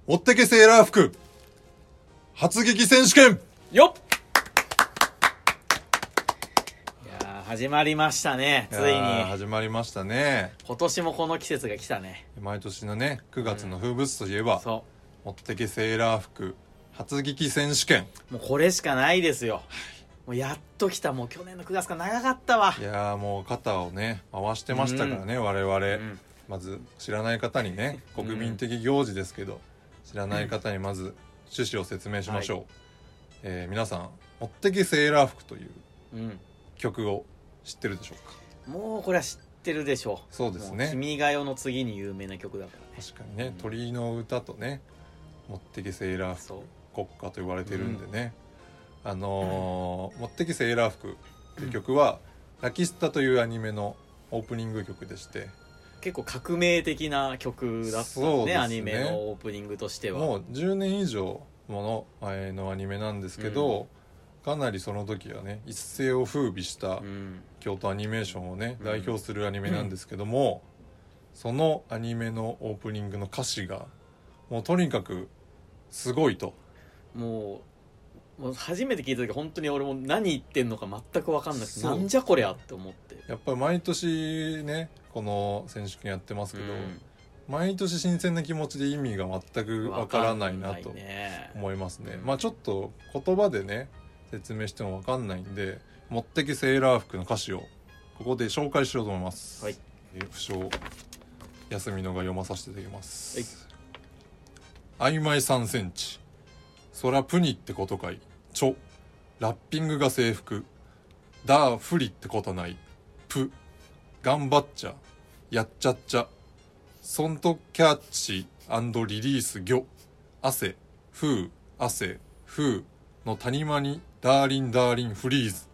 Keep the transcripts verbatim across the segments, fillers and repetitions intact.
持ってけセーラー服初撃選手権よっ。いやー始まりましたね。ついに始まりましたね。 今年もこの季節が来たね。 毎年のねくがつの風物詩といえば、 うん、そう持ってけセーラー服初撃選手権。 もうこれしかないですよ。もうやっと来た。もう去年のくがつが長かったわ。 いやーもう肩をね回してましたからね、うん、我々、うん、まず知らない方にね国民的行事ですけど、うん、知らない方にまず趣旨を説明しましょう、はい。えー、皆さん持ってけセーラー服という曲を知ってるでしょうか。 もうこれは知ってるでしょう。 そうですね。 君が代の次に有名な曲だからね。 確かにね、うん、鳥の歌とね持ってけセーラー服国歌と言われてるんでね、うん、あのー、持ってけセーラー服って曲は、うん、ラキスタというアニメのオープニング曲でして、 結構革命的な曲だったね。ね、アニメのオープニングとしてはもうじゅうねん以上もの前のアニメなんですけど、うん、かなりその時はね一世を風靡した京都アニメーションをね、うん、代表するアニメなんですけども、うん、そのアニメのオープニングの歌詞がもうとにかくすごいと。 もう、もう初めて聞いた時本当に俺も何言ってんのか全く分かんなくて、なんじゃこりゃって思って。 やっぱり毎年ねこの選手権やってますけど、うん、毎年新鮮な気持ちで意味が全くわからないなと思いますね。まあちょっと言葉でね説明してもわかんないんで、持ってけセーラー服の歌詞をここで紹介しようと思います、はい。えー、不詳休みのが読まさせていただきます、はい。曖昧さんセンチ空プニってことかいちょラッピングが制服ダーフリってことないプ頑張っちゃやっちゃっちゃソントキャッチ&リリース魚汗風汗風の谷間にダーリンダーリンフリーズ。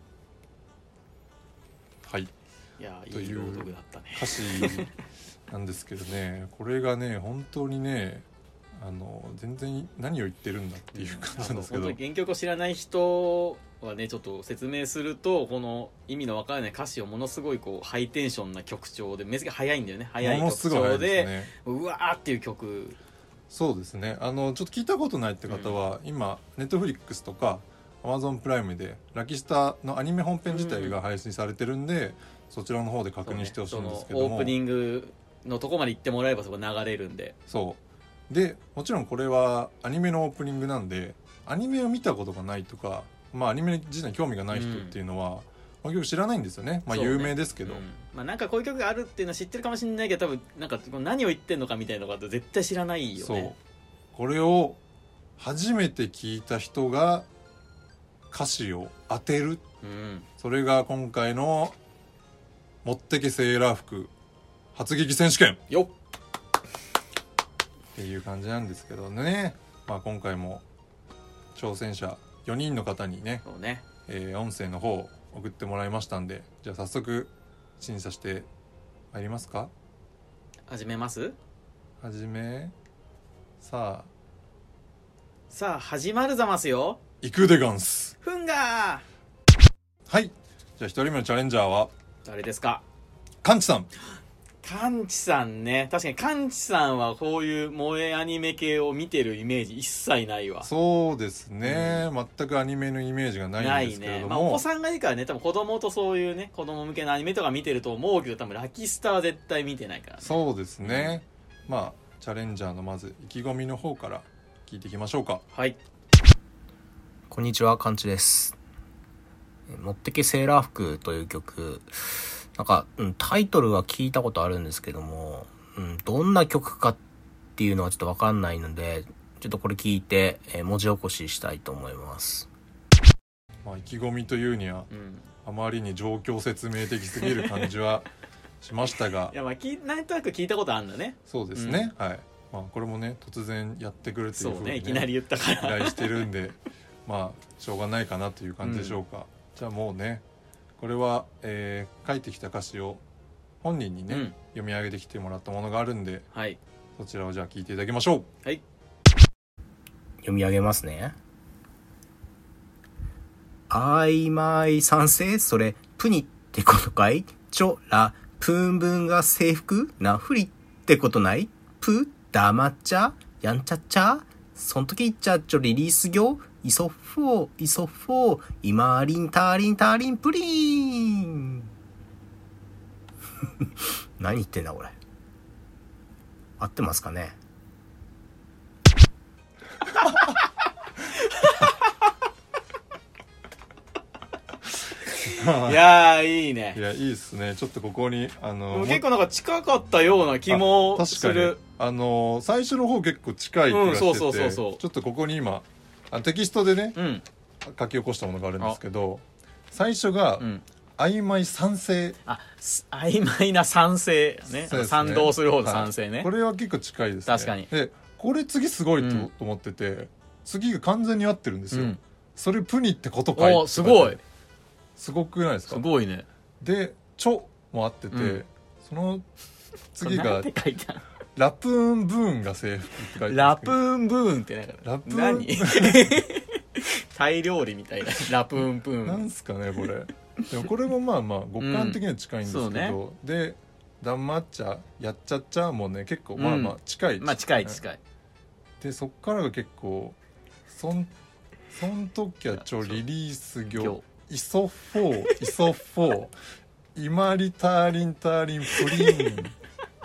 はい。 いやいい朗読だったね。 歌詞なんですけどねこれがね本当にねあの全然何を言ってるんだっていう感じなんですけど、 本当に原曲を知らない人はねちょっと説明すると、この意味のわからない歌詞をものすごいこうハイテンションな曲調で、めずけ速いんだよね。速い曲調で、ね、うわーっていう曲。 そうですね。あのちょっと聞いたことないって方は、うん、今ネットフリックスとかアマゾンプライムでラキスタのアニメ本編自体が配信されてるんで、うん、そちらの方で確認してほしいんですけども、 ね、オープニングのとこまで行ってもらえばそこ流れるんで。 そうでもちろんこれはアニメのオープニングなんで、アニメを見たことがないとか、まあアニメ自体に興味がない人っていうのは、うん、この曲知らないんですよね。まあ有名ですけど、ね、うん、 まあ、なんかこういう曲があるっていうのは知ってるかもしれないけど、多分なんか何を言ってんのかみたいなこと絶対知らないよね。 そうこれを初めて聞いた人が歌詞を当てる、うん、それが今回の持ってけセーラー服初撃選手権よっっていう感じなんですけどね。まあ今回も挑戦者よにんの方にね、 そうね、 えー、音声の方送ってもらいましたんで、じゃあ早速審査してまいりますか。 始めます始めさあさあ始まるざますよ。 行くでガンスふんがはい。じゃあ一人目のチャレンジャーは誰ですか。 カンチさん。 カンチさんね。確かにカンチさんはこういう萌えアニメ系を見てるイメージ一切ないわ。 そうですね、うん、全くアニメのイメージがないんですけれども、 ないね。まあ、お子さんがいいからね、多分子供とそういうね子供向けのアニメとか見てると思うけど、多分ラキスタは絶対見てないからね。 そうですね、うん、まあチャレンジャーのまず意気込みの方から聞いていきましょうか。 はい。 こんにちは、カンチです。持ってけセーラー服という曲、なんか、うん、タイトルは聞いたことあるんですけども、うん、どんな曲かっていうのはちょっとわかんないので、ちょっとこれ聞いて、えー、文字起こししたいと思います。 まあ、意気込みというには、うん、あまりに状況説明的すぎる感じはしましたがいや、まあきなんとなく聞いたことあるんだね。 そうですね、うん、はい。まあ、これもね突然やってくるっていうふうに、ね、 そうね、いきなり言ったから依頼してるんでまあしょうがないかなという感じでしょうか、うん、じゃあもうねこれは、えー、書いてきた歌詞を本人にね、うん、読み上げてきてもらったものがあるんで、 はい、 そちらをじゃあ聞いていただきましょう。 はい、 読み上げますね。曖昧賛成それプニってことかいちょらプンブンが制服なふりってことないプ黙っちゃやんちゃっちゃそん時いっちゃっちょリリース業イソフォーイソフォー今リンタリンタリンプリーン何言ってんだこれ。合ってますかね。 いやーいいね。 いやいいっすね。ちょっとここにあの結構なんか近かったような気もする。 あの最初の方結構近い気がしてて、うん、そうそうそうそう。ちょっとここに今あテキストでね、うん、書き起こしたものがあるんですけど、最初が、うん、曖昧賛成。 あ、曖昧な賛成ね。ね、賛同する方の賛成ね、はい、 これは結構近いですね。 確かに。 でこれ次すごいと、うん、思ってて、次が完全に合ってるんですよ、うん、それプニってことかい。 おすごいすごくないですか。 すごいね。 でチョも合ってて、うん、その次がて書いてあるラプーンブーンが制服って書いてある。 ラプーンブーンってなんかラプーン何タイ料理みたいなラプーンブーンなんすかねこれ。でもこれもまあまあ五感的には近いんですけど、うんね、でダンマッチャやっちゃっちゃもね結構まあまあ近い、 うん、まあ近い近いでそっからが結構そんそんときゃちょリリース業イソフォーイソフォーイマリターリンターリンプリーン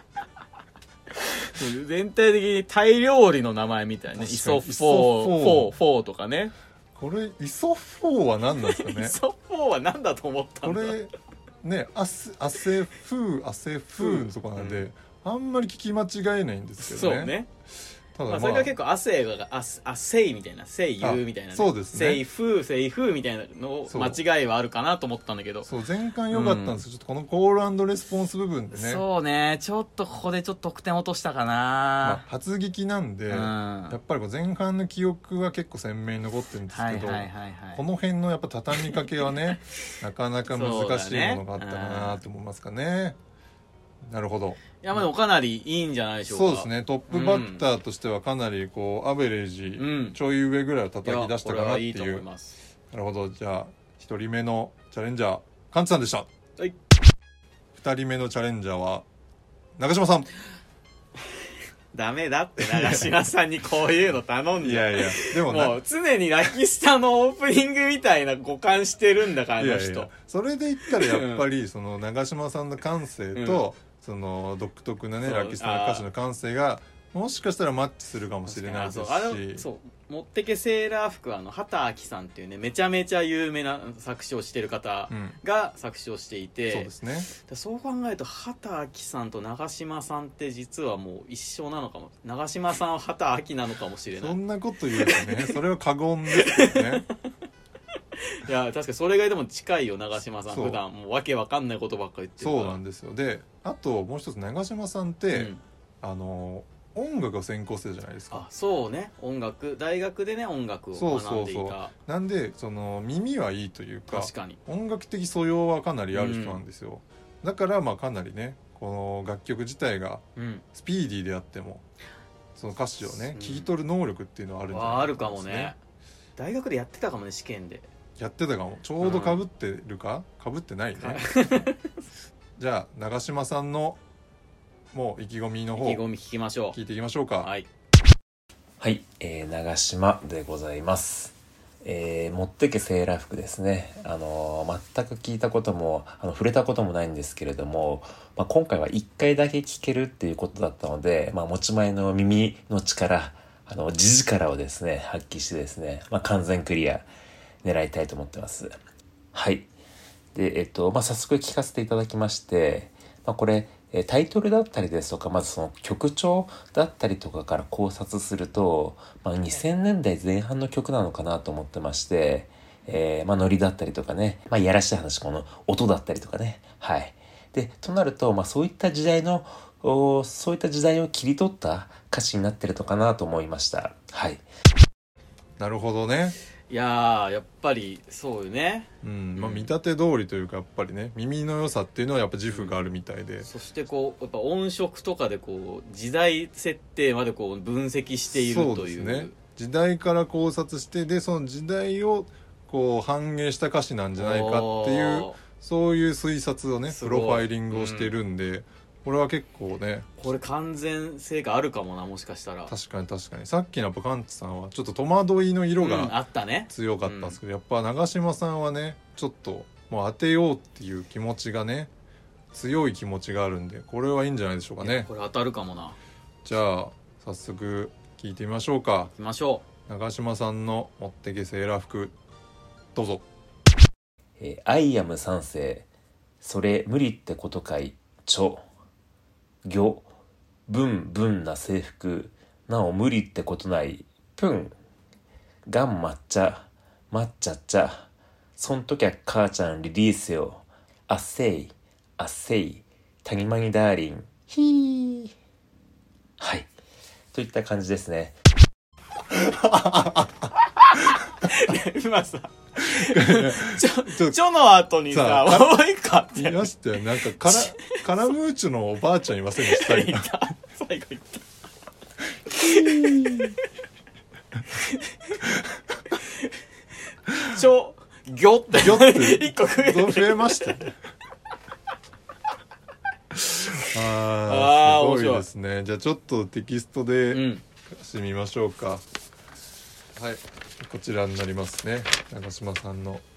全体的にタイ料理の名前みたいね。イソフォーフォーフォーとかね。 これイソフォーは何なんですかね。 イソフォーは何だと思ったんだ。 これねアセアセフーアセフーのとこなんで、うん、あんまり聞き間違えないんですけどね。 そうね。ただまあ、それが結構亜生がああせいみたいなせい言うみたいな、ね、 そうですね。 せいふうせいふうみたいなの間違いはあるかなと思ったんだけど、 そう前回良かったんですよ、うん、ちょっとこのコール&レスポンス部分でね。 そうねちょっとここでちょっと得点落としたかな、まあ、 初聞きなんで、うん、やっぱりこう前半の記憶は結構鮮明に残ってるんですけど、はいはいはいはい、この辺のやっぱ畳みかけはねなかなか難しいものがあったかなと思いますかね。なるほど。 いやまあでもかなりいいんじゃないでしょうか。 そうですね。トップバッターとしてはかなりこうアベレージ、うん、ちょい上ぐらいを叩き出したかなっていう。いいと思います。なるほど。じゃあ一人目のチャレンジャーカンツさんでした。はい。二人目のチャレンジャーは長嶋さん。 ダメだって長嶋さんにこういうの頼んじゃう。 いやいやでももう常にラキスタのオープニングみたいな五感してるんだからあの人。いやいやそれで言ったらやっぱりその長嶋さんの感性と、うんその独特なねラキスタの歌手の感性がもしかしたらマッチするかもしれないですし、 あれそう持ってけセーラー服はあの畑明さんっていうねめちゃめちゃ有名な作詞をしてる方が作詞をしていて、 うん、そうですね。 そう考えると畑明さんと長嶋さんって実はもう一緒なのかも。長嶋さんは畑明なのかもしれない。 そんなこと言うとねそれは過言ですよね。 いや確かにそれがでも近いよ長嶋さん。普段もうわけわかんないことばっかり言ってるから。 そうなんですよ。であともう一つ長嶋さんって、うん、あの音楽を専攻してるじゃないですか。 あそうね音楽大学でね音楽を学んでいた。そうそうそうなんでその耳はいいというか確かに音楽的素養はかなりある人なんですよ、うん、だからまあかなりねこの楽曲自体がスピーディーであっても、うん、その歌詞をね聞き取る能力っていうのはあるんじゃないか、ね、 あるかもね。大学でやってたかもね試験でやってたかも。ちょうど被ってるか、うん、被ってないねじゃあ長嶋さんのもう意気込みの方意気込み聞きましょう。 聞いていきましょうか。 はい、はいえー、長嶋でございます。えー、持ってけセーラー服ですね。あのー、全く聞いたこともあの触れたこともないんですけれども、まあ、今回はいっかいだけ聞けるっていうことだったので、まあ、持ち前の耳の力あの地力をですね発揮してですね、まあ、完全クリア狙いたいと思ってます。はい。で、えっと、まあ、早速聞かせていただきまして、まあ、これ、タイトルだったりですとか、まずその曲調だったりとかから考察すると、まあ、にせんねんだいぜん半の曲なのかなと思ってまして、えー、まあ、ノリだったりとかね、まあ、いやらしい話、この音だったりとかね。はい。で、となると、まあ、そういった時代の、そういった時代を切り取った歌詞になってるのかなと思いました。はい。 なるほどね。 いやーやっぱりそうよね、 うんまあ、見立て通りというかやっぱりね耳の良さっていうのはやっぱ自負があるみたいで、うん、 そしてこうやっぱ音色とかでこう時代設定までこう分析しているという。 そうですね。時代から考察してでその時代をこう反映した歌詞なんじゃないかっていうそういう推察をねプロファイリングをしてるんで、うん、 これは結構ねこれ完全性があるかもな、もしかしたら。 確かに確かにさっきのやっぱカンツさんはちょっと戸惑いの色うん、あがったね。 強かったんですけど、やっぱ長嶋さんはねちょっともう当てようっていう気持ちがね強い気持ちがあるんで、これはいいんじゃないでしょうかね。 これ当たるかもな。 じゃあ早速聞いてみましょうか。 行きましょ長嶋さんの持ってけセーラー服、どうぞ。 えー、アイアム三世、それ無理ってことかい、ちょ、ぎょ、ぶんぶんな制服、なお無理ってことない、ぷん、がん抹茶、抹茶っちゃ、そんときゃ母ちゃんリリースよ、あっせい、あっせい、たにまにダーリン、ひー。はい。といった感じですね。 今さちょちょの後にさもう一個あっていましたよ。なんかカラカラムーチョのおばあちゃんいませんでした？ いた最後言ったちょぎょってギョって一個増えて増えましたね。 あーあーすごいですね。じゃあちょっとテキストでうんしてみましょうか。はい、こちらになりますね、長嶋さんの。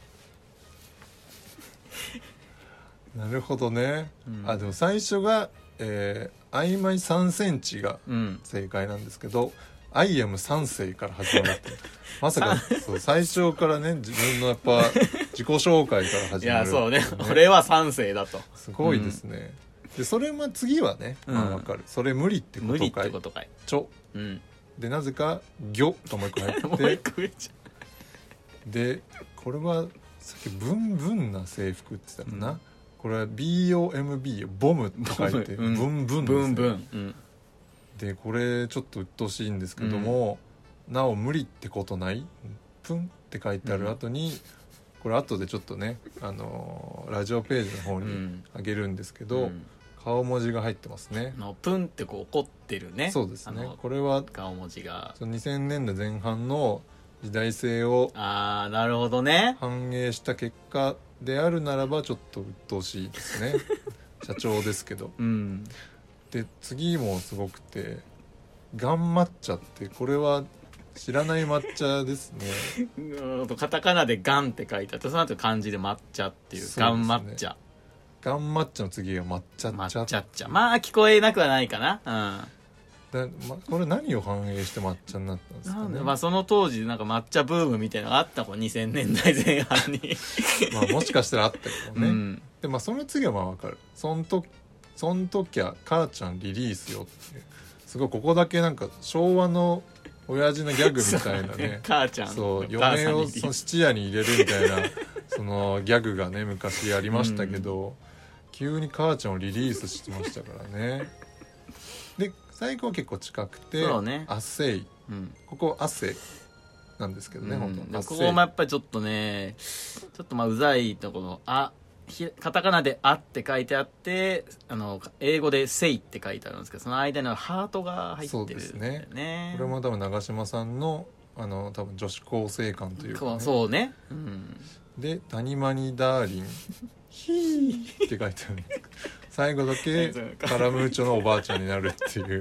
なるほどね、うん、あでも最初が、えー、曖昧さんセンチが正解なんですけど、うん、アイアムさん世から始まってまさかそう最初からね自分のやっぱ自己紹介から始まる、ね、 いやそうね俺はさん世だとすごいですね、うん、でそれも次はね、まあ、分かる、うん、それ無理ってことかい、 無理ってことかいちょ、うんでなぜか「ぎょ」ともう一個入ってもう一個上ちゃうでこれはさっき「ブンブンな制服」って言ったかな、うん、これは ビーオーエムビー ボムって書いてブンブンです、ね、 ブンブン、うん、 でこれちょっと鬱陶しいんですけども、うん、なお無理ってことないプンって書いてある後に、うん、これ後でちょっとね、あのー、ラジオページの方にあげるんですけど、うんうん顔文字が入ってますね。 のプンってこう怒ってるね。 そうですね。これは顔文字がにせんねんだいぜん半の時代性をああなるほどね反映した結果であるならばちょっと鬱陶しいですね。社長ですけど。うん、で次もすごくてガン抹茶ってこれは知らない抹茶ですね。 うんカタカナでガンって書いてあってその後漢字で抹茶っていうガン抹茶。 ガン抹茶の次が抹茶っちゃ抹茶っちゃまあ聞こえなくはないかな、うんだま、これ何を反映して抹茶になったんですかね。 まあその当時なんか抹茶ブームみたいなのがあったもんにせんねんだいぜん半にまあもしかしたらあったけどね、うん、でまあその次はまあ分かるそんとそんときゃ母ちゃんリリースよっていうすごいここだけなんか昭和の親父のギャグみたいなねね母ちゃんそう嫁をその質屋に入れるみたいなそのギャグがね昔ありましたけど、うん急に母ちゃんをリリースしてましたからね。で最後は結構近くてそうねあっせい、うん、ここあっせいなんですけどね、うん、本当ここもやっぱりちょっとねちょっとまあうざいとこのあカタカナであって書いてあってあの英語でせいって書いてあるんですけどその間にハートが入ってるんだよね。そうですねこれも多分長嶋さんのあの多分女子高生感というか、ね、 そうね、うん、で谷間にダーリンヒーって書いてあるんです最後だけカラムーチョのおばあちゃんになるっていう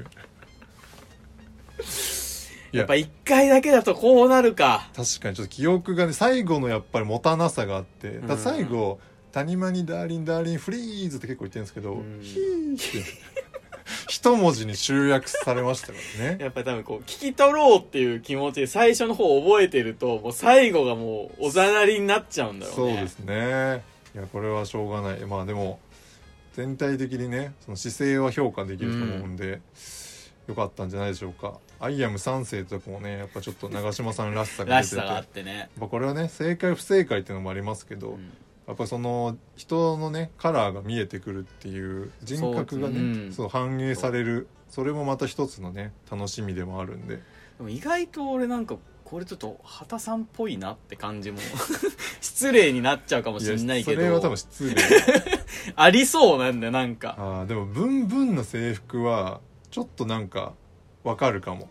やっぱ一回だけだとこうなるか。 確かにちょっと記憶がね最後のやっぱり持たなさがあってだ最後、うん、谷間にダーリンダーリンフリーズって結構言ってるんですけど、うん、ヒーって一文字に集約されましたからね。 やっぱり多分こう聞き取ろうっていう気持ちで最初の方覚えてるともう最後がもうおざなりになっちゃうんだろうね。 そうですね。いやこれはしょうがない。まあでも全体的にねその姿勢は評価できると思うんで、うん、よかったんじゃないでしょうか。アイアムさん世とかもねやっぱちょっと長嶋さんらしさが出ててらしさがあってね、 やっぱこれはね正解不正解っていうのもありますけど、うん、やっぱりその人のねカラーが見えてくるっていう人格がね そう、うん、そう反映される そ, それもまた一つのね楽しみでもあるんで。 でも意外と俺なんかこれちょっと畑さんっぽいなって感じも失礼になっちゃうかもしれないけど、 それは多分失礼ありそうなんだよなんか。 あでもブンブンの制服はちょっとなんかわかるかも。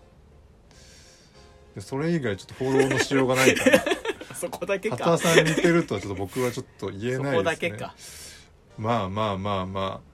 そうでそれ以外ちょっとフォローのしようがないからそこだけか。 畑さんに似てるとはちょっと僕はちょっと言えないですね。 そこだけか。 まあまあまあまあ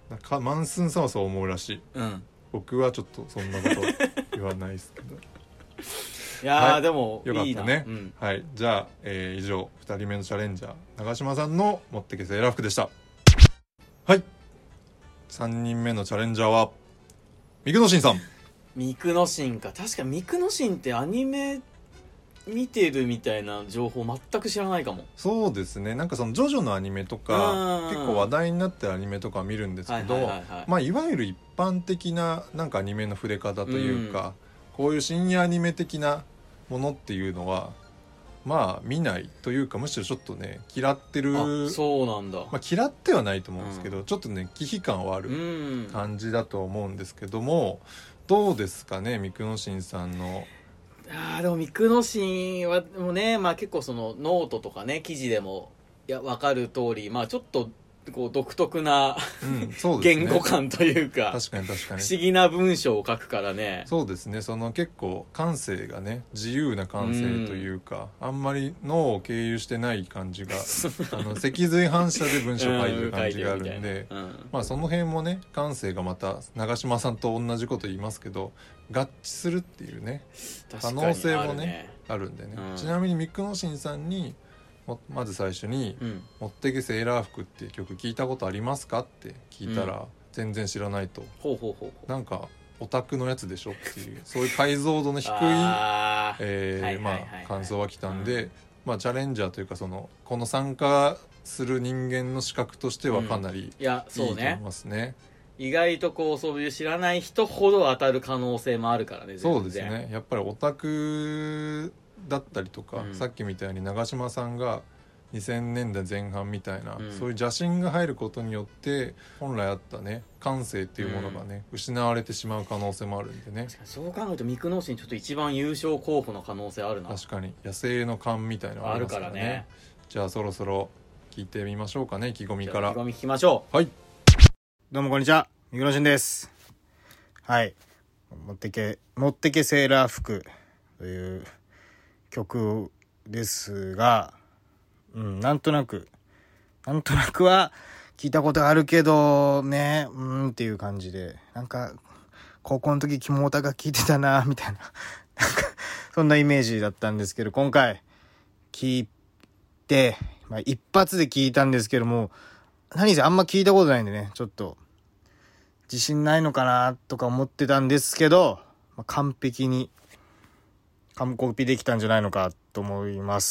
なんかマンスンさんはそう思うらしい、 うん、 僕はちょっとそんなこと言わないですけどいやー、 はい、 でもよかったね、 いいな、うん、 はい、じゃあ、えー、以上ふたりめのチャレンジャー長嶋さんの持ってけセーラー服でした。はい、さんにんめのチャレンジャーはミクノシンさん。 ミクノシンか。確かミクノシンってアニメ見てるみたいな情報全く知らないかも。 そうですね、なんかそのジョジョのアニメとか結構話題になってるアニメとか見るんですけど、はいはいはいはい、まあいわゆる一般的ななんかアニメの触れ方というか、うん、こういう深夜アニメ的なものっていうのはまあ見ないというか、むしろちょっとね嫌ってる。 あ、そうなんだ。 まあ、嫌ってはないと思うんですけど、うん、ちょっとね忌避感はある感じだと思うんですけども、どうですかねミクノシンさんの。 あでもミクノシンはもうね、まあ、結構そのノートとかね記事でもいや分かる通り、まあ、ちょっとこう独特な、うんそうですね、言語感というか確かに確かに不思議な文章を書くからね。 そうですね、その結構感性がね自由な感性というか、うん、あんまり脳を経由してない感じがあの脊髄反射で文章を書いてる感じがあるんで、うんうん、まあ、その辺もね感性がまた長嶋さんと同じこと言いますけど合致するっていうね可能性もねあるんでね、うん、ちなみにミクノシンさんにまず最初に、うん、持ってけセーラー服っていう曲聞いたことありますかって聞いたら、うん、全然知らないと。 ほうほうほうほう、 なんかオタクのやつでしょっていうそういう解像度の低いえまあ感想は来たんで、うん、まあチャレンジャーというかそのこの参加する人間の資格としてはかなりいいと思いますね。 意外とこうそういう知らない人ほど当たる可能性もあるからね。 そうですね、やっぱりオタクだったりとか、うん、さっきみたいに長嶋さんがにせんねんだいぜん半みたいな、うん、そういう邪心が入ることによって本来あったね感性っていうものがね、うん、失われてしまう可能性もあるんでね。 そう考えるとミクノシンちょっと一番優勝候補の可能性あるな。 確かに野生の勘みたいなのありますから ね, あるからね。じゃあそろそろ聞いてみましょうかね、意気込みから。 意気込み聞きましょう。はい、 どうもこんにちは、ミクノシンです。はい、持ってけ持ってけセーラー服という曲ですが、うん、なんとなくなんとなくは聞いたことあるけどね、うーんっていう感じで、なんか高校の時キモオタが聞いてたなみたいななんかそんなイメージだったんですけど、今回聞いて、まあ、一発で聞いたんですけども、何せあんま聞いたことないんでね、ちょっと自信ないのかなとか思ってたんですけど、まあ、完璧に完コピできたんじゃないのかと思います。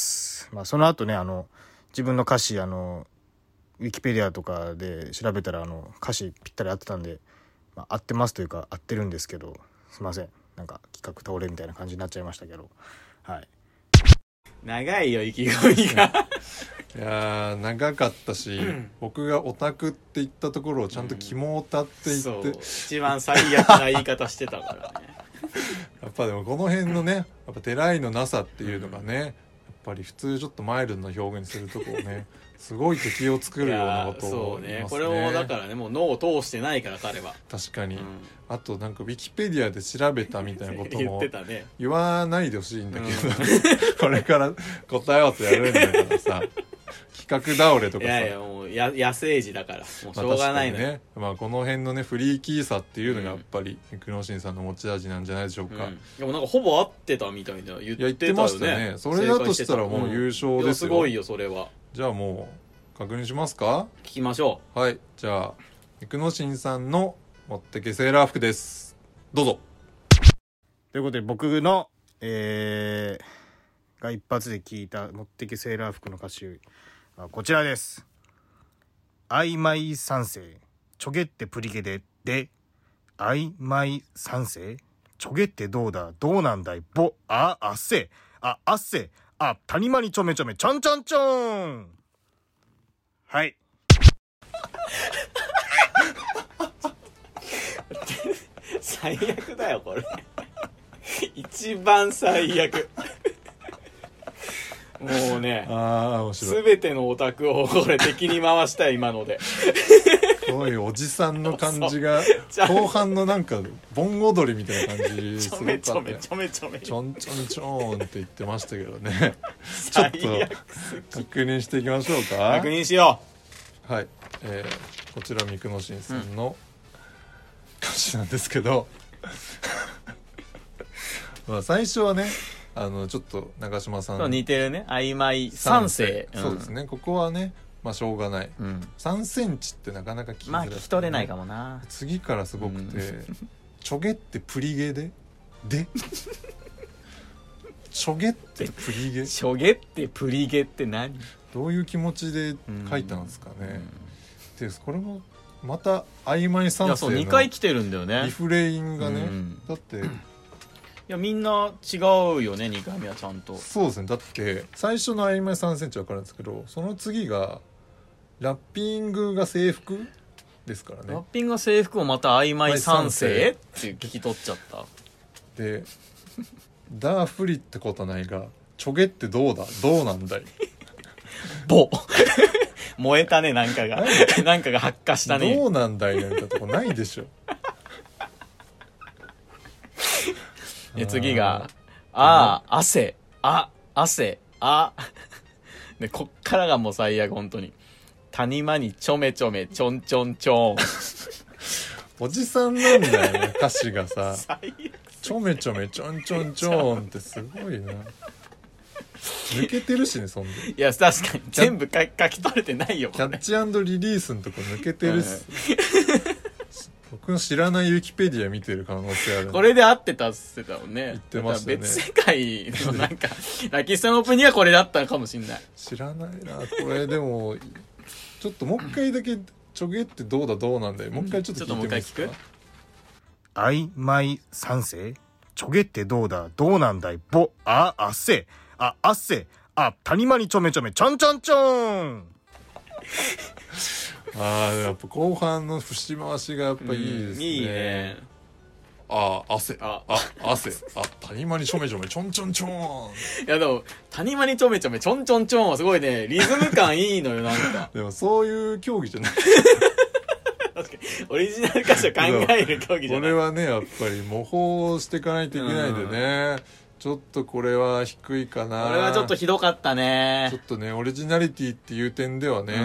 まあ、その後ね、あの自分の歌詞あのウィキペディアとかで調べたらあの歌詞ぴったり合ってたんで、まあ、合ってますというか合ってるんですけど、すいません、なんか企画倒れみたいな感じになっちゃいましたけど、はい。 長いよ意気込みがいや長かったし、うん、僕がオタクって言ったところをちゃんとキモオタって言って、うん、 一番最悪な言い方してたからねやっぱでもこの辺のねやっぱてらいのなさっていうのがね、うん、やっぱり普通ちょっとマイルドな表現にするとこをねすごい敵を作るようなことを言いますね。 そうね、これもだからねもう脳を通してないから彼は。 確かに、うん、あとなんかウィキペディアで調べたみたいなことも言ってたね。 言わないでほしいんだけど、うん、これから答え合わせやるんだからさ企画倒れとかさ、 いやいやもうや野生児だからもうしょうがないのよ、 まあね、まあ、この辺のねフリーキーさっていうのがやっぱりミクノシンさんの持ち味なんじゃないでしょうか、うん、 でもなんかほぼ合ってたみたいな言ってたよね。いや言ってましたね。それだとしたらもう優勝ですよ、うん、 すごいよそれは。 じゃあもう確認しますか。 聞きましょう。はい、じゃあミクノシンさんの持ってけセーラー服です。どうぞ。 ということで僕の、えー、が一発で聞いた持ってけセーラー服の歌詞はこちらです。曖昧三世ちょげってプリケでで曖昧三世ちょげってどうだどうなんだいぼああっせああっせあ谷間にちょめちょめちょんちょんちょん。はい最悪だよこれ一番最悪もうね、 あ面白い、 全てのオタクをこれ敵に回したい今のでこういうおじさんの感じが後半のなんか盆踊りみたいな感じすごかったね。ちょめちょめちょめちょんちょんちょんって言ってましたけどねちょっと確認していきましょうか。 確認しよはい、えー、こちら三久野真さんの歌詞なんですけど、うん、まあ最初はねあのちょっと長嶋さんと似てるね曖昧三世、 うん、そうですね、ここはねまあしょうがない、うん、さんセンチってなかなか聞きづらい、ね、 まあ聞き取れないかもな。 次からすごくて、うん、ちょげってプリゲででちょげってプリゲちょげってプリゲって何、 どういう気持ちで書いたんですかね、うん、でこれもまた曖昧三世のにかい来てるんだよねリフレインがね、うん、だっていやみんな違うよねにかいめはちゃんと。 そうですね、だって最初の曖昧さんセンチ分かるんですけど、その次がラッピングが制服ですからね。 ラッピングが制服をまた曖昧三世って聞き取っちゃったでダーフリってことないがちょげってどうだどうなんだいボ燃えたね、なんかがなんかが発火したね。 どうなんだいなんてとこないでしょで次がああ汗あ汗あでこっからがもう最悪本当に。谷間にちょめちょめちょんちょんちょんおじさんなんだよね歌詞がさちょめちょめちょんちょんちょんってすごいな。抜けてるしね、そんで。 いや確かに全部書き取れてないよ。 キャッチ&リリースのとこ抜けてるっす、うん、僕の知らないウィキペディア見てる可能性ある。 これで合ってたっつってたもんね。 言ってましたね。 別世界のなんかラキスタのオープンにはこれだったのかもしんない。 知らないなこれ。でもちょっともう一回だけちょげってどうだどうなんだよ。もう一回ちょっと聞いてみますか。ちょっともう一回聞く。曖昧三世ちょげってどうだどうなんだいぼああせああせあ谷間にちょめちょめちょんちょんちょんああやっぱ後半の節回しがやっぱいいですね、うん、 いいね。 ああ汗ああ汗あ谷間にちょめちょめちょんちょんちょん。 いやでも谷間にちょめちょめちょんちょんちょんはすごいねリズム感いいのよなんかでもそういう競技じゃない確かにオリジナル歌詞を考える競技じゃない。 これはねやっぱり模倣していかないといけないんでね、うん、ちょっとこれは低いかな。 これはちょっとひどかったね。 ちょっとねオリジナリティっていう点ではね、うん、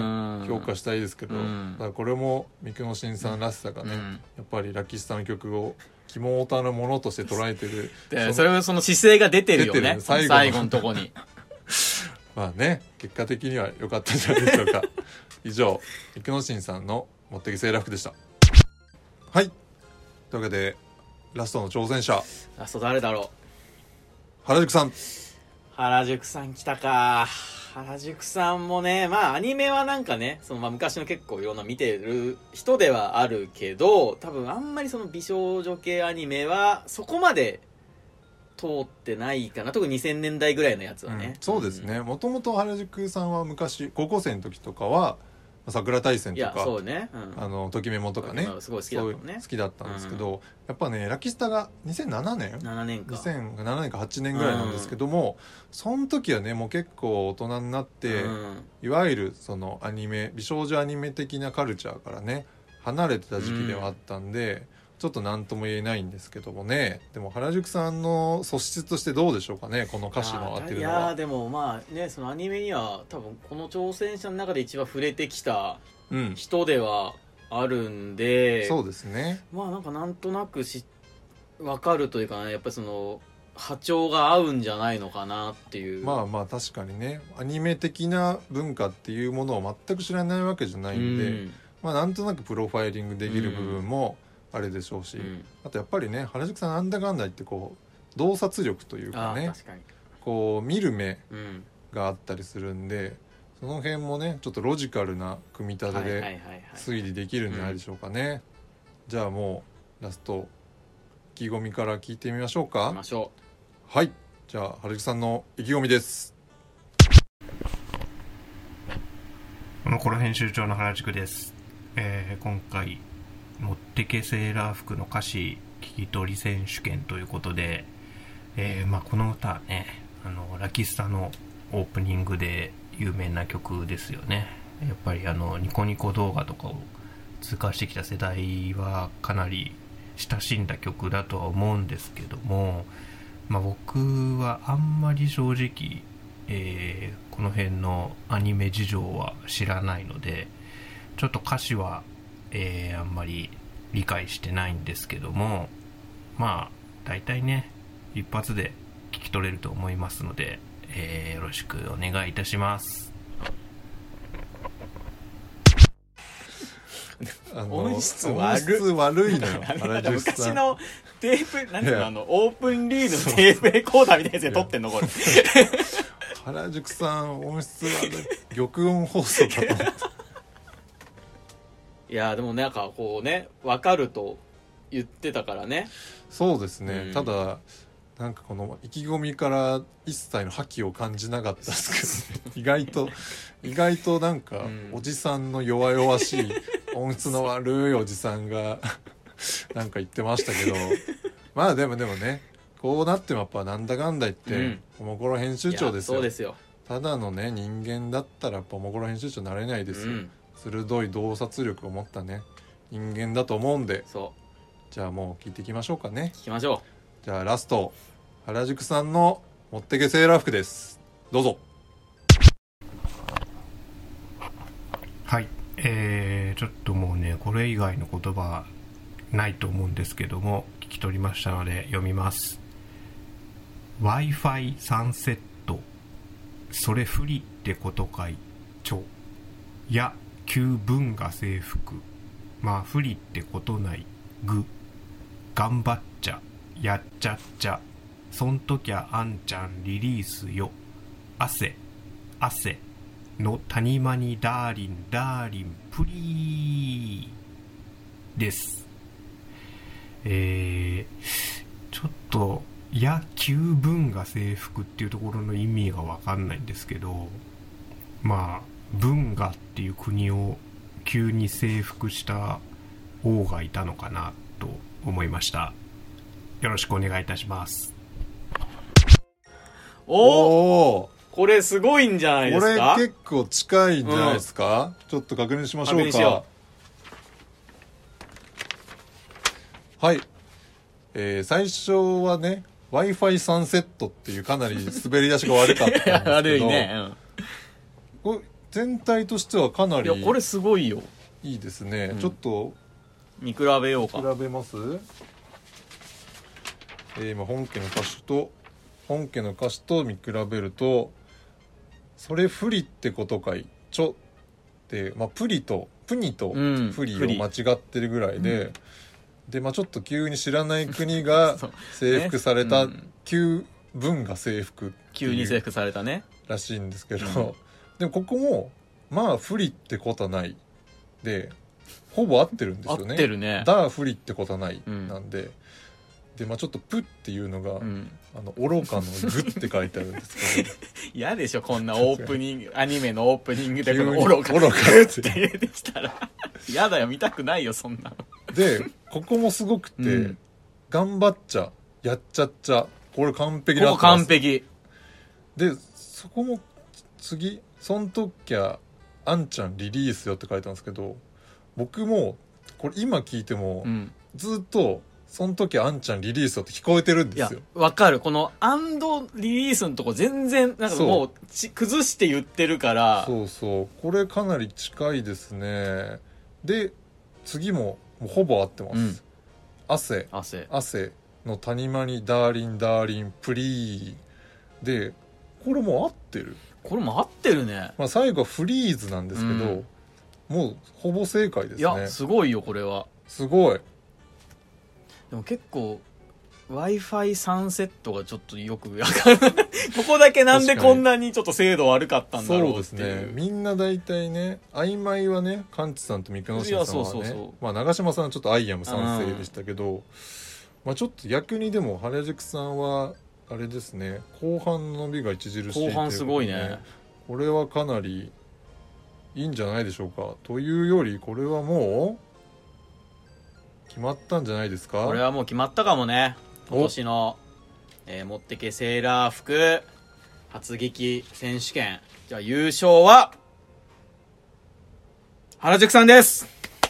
評価したいですけど、 うん、 だからこれも三久野真さんらしさがね、うん、やっぱりラキスタの曲を肝オタのものとして捉えてるでそれはその姿勢が出てるよね最後 の, 最後のとこにまあね結果的には良かったんじゃないでしょうか以上三久野真さんのもってきセーラー服でした。はいというわけでラストの挑戦者ラスト誰だろう。 原宿さん。 原宿さん来たか。原宿さんもねまあアニメはなんかねそのまあ昔の結構いろんな見てる人ではあるけど多分あんまりその美少女系アニメはそこまで通ってないかな。特ににせんねんだいぐらいのやつはね、 うん、そうですね。もともと原宿さんは昔高校生の時とかは桜大戦とかそう、ねうん、 あのときメモとかねすごい好きだったもんね。 好きだったんですけど、うん、やっぱねラキスタがにせんななねんななねんかにせんななねんかはちねんぐらいなんですけども、うん、その時はねもう結構大人になって、うん、いわゆるそのアニメ美少女アニメ的なカルチャーからね離れてた時期ではあったんで、うん、ちょっと何とも言えないんですけどもね。でも原宿さんの素質としてどうでしょうかねこの歌詞の当てるのは。 いやでもまあねそのアニメには多分この挑戦者の中で一番触れてきた人ではあるんで、 うん、そうですね。 まあなんかなんとなくし分かるというかねやっぱりその波長が合うんじゃないのかなっていう。 まあまあ確かにねアニメ的な文化っていうものを全く知らないわけじゃないんで、うん、まあなんとなくプロファイリングできる部分もあれでしょうし、うん、あとやっぱりね原宿さんなんだかんだ言ってこう洞察力というかね確かにこう見る目があったりするんで、その辺もねちょっとロジカルな組み立てで推理できるんじゃないでしょうかね。じゃあもうラスト意気込みから聞いてみましょうか。 行きましょう。はいじゃあ原宿さんの意気込みです。 この頃編集長の原宿です、えー、今回もってけセーラー服の歌詞聞き取り選手権ということで、えーまあ、この歌はねあのラキスタのオープニングで有名な曲ですよね。やっぱりあのニコニコ動画とかを通過してきた世代はかなり親しんだ曲だとは思うんですけども、まあ、僕はあんまり正直、えー、この辺のアニメ事情は知らないので、 ちょっと歌詞は、えー、あんまり理解してないんですけども、まあ大体ね一発で聞き取れると思いますので、えー、よろしくお願いいたします。 あの音質悪音質悪いのよ原宿さん。 昔のテープなんていうの、あのオープンリードのテープレコーダーみたいなやつで撮ってんのこれ。 原宿さん音質悪い。玉音放送だと思った。 いやでもなんかこうね分かると言ってたからね。 そうですね、 うん、 ただなんかこの意気込みから一切の覇気を感じなかったですけど、ね、意外と意外となんかおじさんの弱々しい音質の悪いおじさんがなんか言ってましたけど、まあでもでもねこうなってもやっぱなんだかんだ言っておもころ編集長ですよ。 そうですよ。 ただのね人間だったらやっぱおもころ編集長になれないですよ、うん、鋭い洞察力を持ったね人間だと思うんで、 そうじゃあもう聞いていきましょうかね。 聞きましょう。じゃあラスト原宿さんの持ってけセーラー服です。どうぞ。 はい、えー、ちょっともうねこれ以外の言葉ないと思うんですけども聞き取りましたので読みます。 Wi-Fi サンセットそれ不利ってことかいちょや旧文が制服まあ不利ってことないぐ頑張っちゃやっちゃっちゃそんときゃあんちゃんリリースよ汗汗の谷間にダーリンダーリンプリーです。えー、ちょっとや旧文が制服っていうところの意味が分かんないんですけど、まあ文がっていう国を急に征服した王がいたのかなと思いました。よろしくお願いいたします。 おお、これすごいんじゃないですか。 これ結構近いんじゃないですか、うん、ちょっと確認しましょうか。はい、えー、最初はね Wi-Fi サンセットっていうかなり滑り出しが悪かったんですけど悪いね、うん、 これ全体としてはかなりいやこれすごいよいいですね、うん、ちょっと見比べようか。 比べます、えー、今本家の歌詞と本家の歌詞と見比べるとそれ不利ってことかいちょって、まあ、プリとプニと不利を間違ってるぐらいで、うんでまあ、ちょっと急に知らない国が征服された、ねうん、旧文が征服急に征服されたねらしいんですけど、うん、でもここもまあ不利ってことはないでほぼ合ってるんですよね。 合ってるね。 だ不利ってことはない、うん、なんでで、まあ、ちょっとプっていうのが、うん、あの愚かのグって書いてあるんですけど嫌でしょこんなオープニングアニメのオープニングでこの愚か愚かって入れてきたら嫌だよ見たくないよそんなのでここもすごくて、うん、頑張っちゃやっちゃっちゃこれ完璧だったんです。 ここ完璧でそこも次そんときゃあんちゃんリリースよって書いてあるんですけど僕もこれ今聞いても、うん、ずっとその時あんちゃんリリースよって聞こえてるんですよ。 いやわかるこのアンドリリースのとこ全然なんかもうち崩して言ってるからそうそうこれかなり近いですね。で次ももうほぼ合ってます、うん、汗汗汗の谷間にダーリンダーリンプリーでこれも合ってるこれも合ってるね、 まあ、最後はフリーズなんですけど、うん、もうほぼ正解ですね。いやすごいよこれはすごい。 でも結構 Wi-Fi サンセットがちょっとよく分かんないここだけなんでこんなにちょっと精度悪かったんだろうっていう。 そうですねみんな大体ね曖昧はねカンチさんとミクノシンさんはねそうそうそう、まあ、長嶋さんはちょっとアイアム賛成でしたけど、うんまあ、ちょっと逆にでも原宿さんはあれですね後半の伸びが著しい、ね、 後半すごいね。 これはかなりいいんじゃないでしょうか。というよりこれはもう決まったんじゃないですか。 これはもう決まったかもね。今年の、えー、持ってけセーラー服初撃選手権じゃあ優勝は原宿さんです。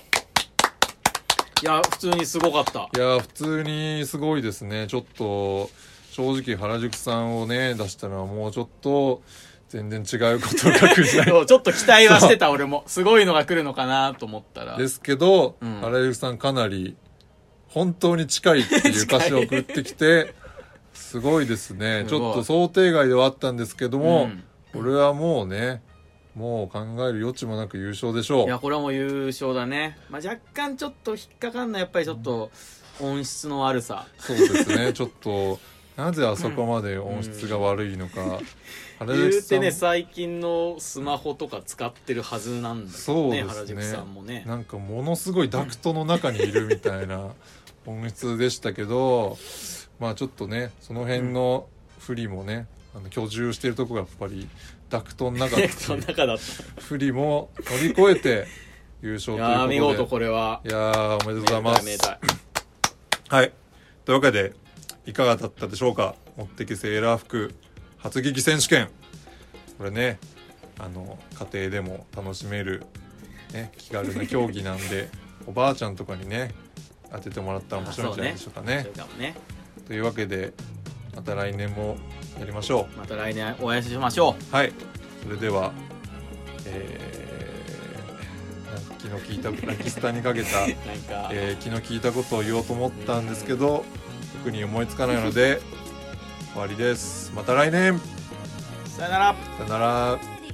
いや普通にすごかった。 いや普通にすごいですね。ちょっと正直原宿さんをね出したのはもうちょっと全然違うことが来るじゃないちょっと期待はしてた俺もすごいのが来るのかなと思ったらですけど、 うん、 原由さんかなり本当に近いっていう歌詞を送ってきてすごいですね。ちょっと想定外ではあったんですけども、うん、これはもうねもう考える余地もなく優勝でしょう。 いやこれはもう優勝だね、まあ、若干ちょっと引っかかんないやっぱりちょっと音質の悪さ、 そうですねちょっとなぜあそこまで音質が悪いのか、うん言うてね最近のスマホとか使ってるはずなんだけどね、原宿さんもねなんかものすごいダクトの中にいるみたいな音質でしたけどまあちょっとねその辺の不利もね、うん、あの居住してるとこがやっぱりダクトの中だった不利も乗り越えて優勝ということで、いや見事これはいやおめでとうございます。はいというわけでいかがだったでしょうか。持ってけセーラー服初撃選手権、これねあの家庭でも楽しめる、ね、気軽な競技なんでおばあちゃんとかにね当ててもらったら面白いんじゃないでしょうか ね, そうねというわけでまた来年もやりましょう。 また来年お会いしましょう。はい、それでは、えー、なんか気の利いたラキスタにかけたなんか、えー、気の利いたことを言おうと思ったんですけど特に思いつかないので終わりです。また来年。 さよなら。 さよなら。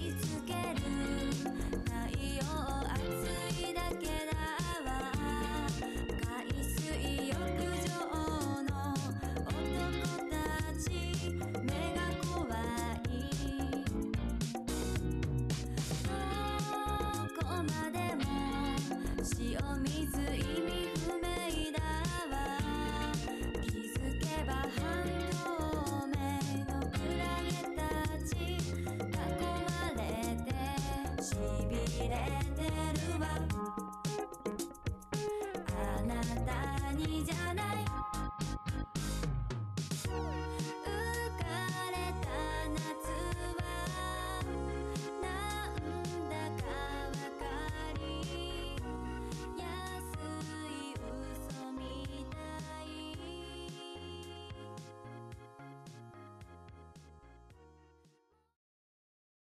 塩水意味不明だわ気づけば